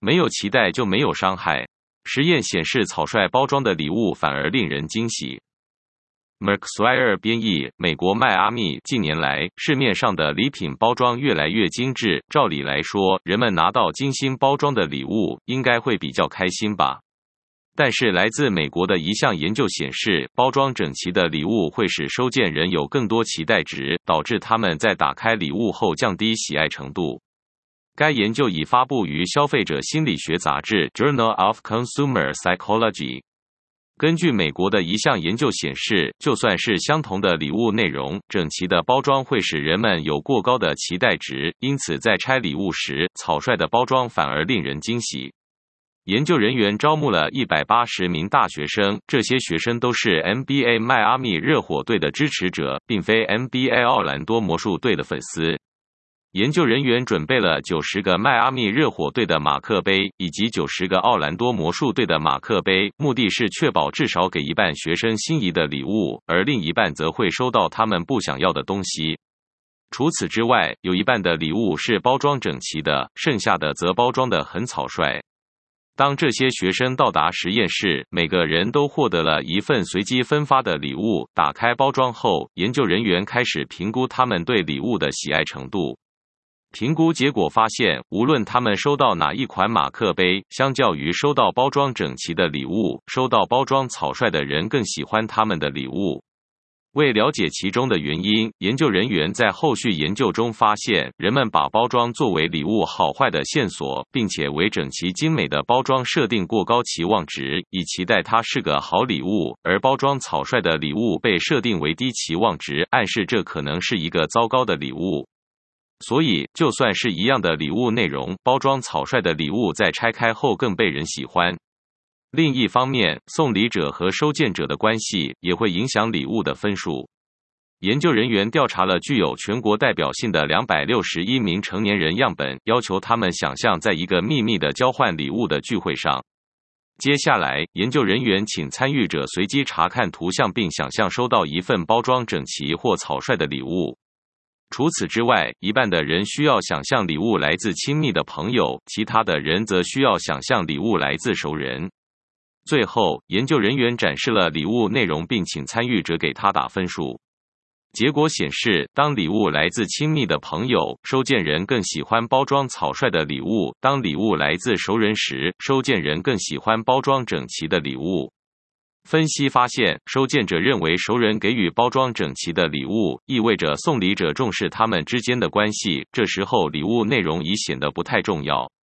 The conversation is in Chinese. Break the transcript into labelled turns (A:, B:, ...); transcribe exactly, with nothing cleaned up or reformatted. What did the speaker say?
A: 没有期待就没有伤害。实验显示，草率包装的礼物反而令人惊喜。Mark Swire 编译，美国迈阿密近年来市面上的礼品包装越来越精致，照理来说，人们拿到精心包装的礼物应该会比较开心吧。但是来自美国的一项研究显示，包装整齐的礼物会使收件人有更多期待值，导致他们在打开礼物后降低喜爱程度。该研究已发布于消费者心理学杂志 Journal of Consumer Psychology。根据美国的一项研究显示，就算是相同的礼物内容，整齐的包装会使人们有过高的期待值，因此在拆礼物时，草率的包装反而令人惊喜。研究人员招募了一百八十名大学生，这些学生都是 N B A 迈阿密热火队的支持者，并非 N B A 奥兰多魔术队的粉丝。研究人员准备了九十个迈阿密热火队的马克杯以及九十个奥兰多魔术队的马克杯，目的是确保至少给一半学生心仪的礼物，而另一半则会收到他们不想要的东西。除此之外，有一半的礼物是包装整齐的，剩下的则包装得很草率。当这些学生到达实验室，每个人都获得了一份随机分发的礼物。打开包装后，研究人员开始评估他们对礼物的喜爱程度。评估结果发现，无论他们收到哪一款马克杯，相较于收到包装整齐的礼物，收到包装草率的人更喜欢他们的礼物。为了解其中的原因，研究人员在后续研究中发现，人们把包装作为礼物好坏的线索，并且为整齐精美的包装设定过高期望值，以期待它是个好礼物，而包装草率的礼物被设定为低期望值，暗示这可能是一个糟糕的礼物。所以，就算是一样的礼物内容，包装草率的礼物在拆开后更被人喜欢。另一方面，送礼者和收件者的关系也会影响礼物的分数。研究人员调查了具有全国代表性的两百六十一名成年人样本，要求他们想象在一个秘密的交换礼物的聚会上。接下来，研究人员请参与者随机查看图像，并想象收到一份包装整齐或草率的礼物。除此之外，一半的人需要想象礼物来自亲密的朋友，其他的人则需要想象礼物来自熟人。最后，研究人员展示了礼物内容，并请参与者给他打分数。结果显示，当礼物来自亲密的朋友，收件人更喜欢包装草率的礼物；当礼物来自熟人时，收件人更喜欢包装整齐的礼物。分析发现，收件者认为熟人给予包装整齐的礼物，意味着送礼者重视他们之间的关系，这时候礼物内容已显得不太重要。